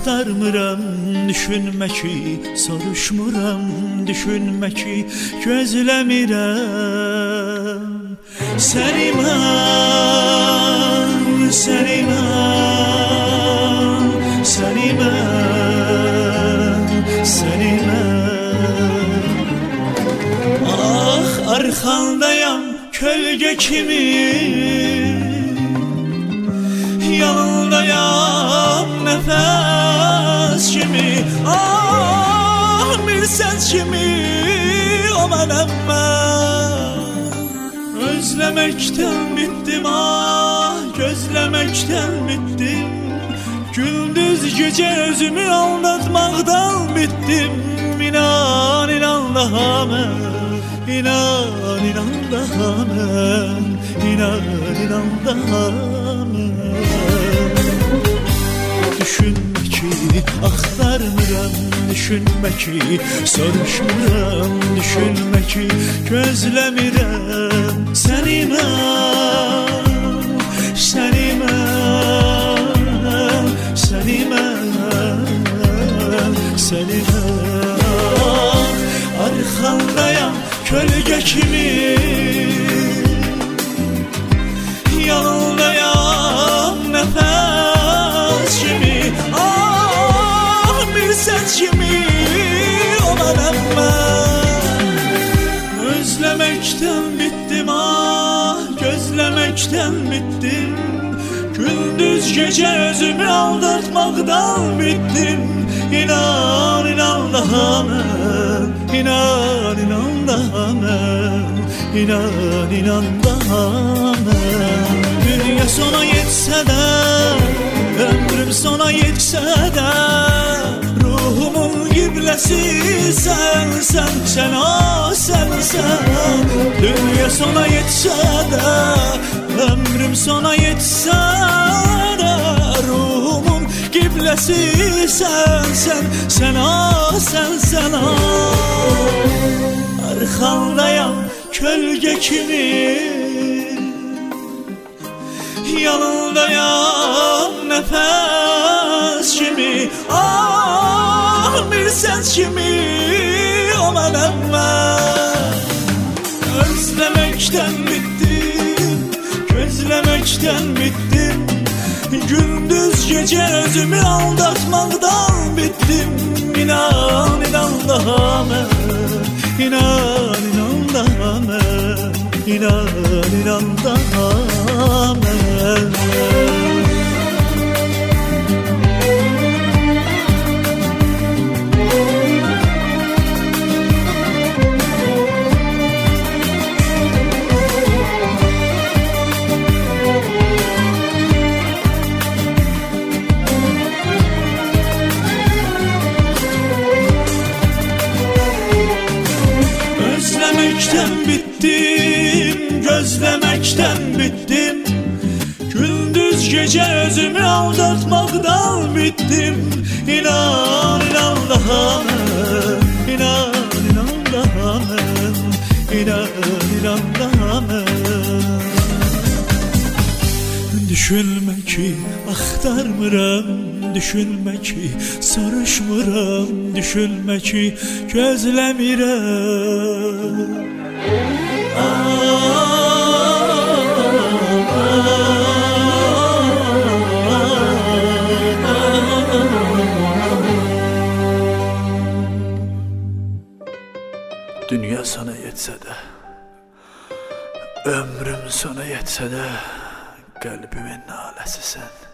axtarmıram, düşünmə ki, soruşmuram, düşünmə ki, gözləmirəm. Səni mən, səni mən, səni mən, səni mən. Ah, arxandayam kölgə kimi, yanındayam nəfəs kimi. Ah, bir səs kimi o mənəm mən. Özləməkdən bitdim, ah, gözləməkdən bitdim. Gündüz gecə özümü aldatmaqdan bitdim. İnan, inan daha mən, inan, inan daha mən, inan, inan daha mən. Düşünmə ki, axtarmıram, düşünmə ki, soruşmuram, düşünmə ki, gözləmirəm. Səni mən, səni mən, səni mən, səni mən. Arxandayam kölgə kimi, yanındayam nəfəs kimi. Ah, bir səs kimi o mənəm mən. Özləməkdən bitdim, ah, gözləməkdən bitdim. Gündüz gecə özümü aldatmaqdan bitdim. İnan, inan daha mən, inan, inan daha mən, inan, inan daha mən. Dünya sona yetsə də, ömrüm sona yetsə də, ruhumun qibləsi sənsən, sən o sənsən. Dünya sona yetsə də, ömrüm sona yetsə də, ruhumun qibləsi sənsən, sən o sənsən. Arxandayam kölgə kimi, yanındayam nəfəs kimi. Ah, bir səs kimi o mənəm mən. Özləməkdən bitdim, gözləməkdən bitdim. Gündüz gecə özümü aldatmaqdan bitdim. İnan, inan daha mən, inan, inan daha mən, inan, inan daha mən. Özləməkdən bitdim, gözləməkdən bitdim. Gündüz gecə özümü aldatmaqdan bitdim. İnan, inan daha mən, inan, inan daha mən, inan, inan daha mən. Düşünmə ki, axtarmıram, düşünmə ki, soruşmuram, düşünmə ki, gözləmirəm. Dünya sona yetsə də, ömrüm sona yetsə də, qəlbimin naləsi sən.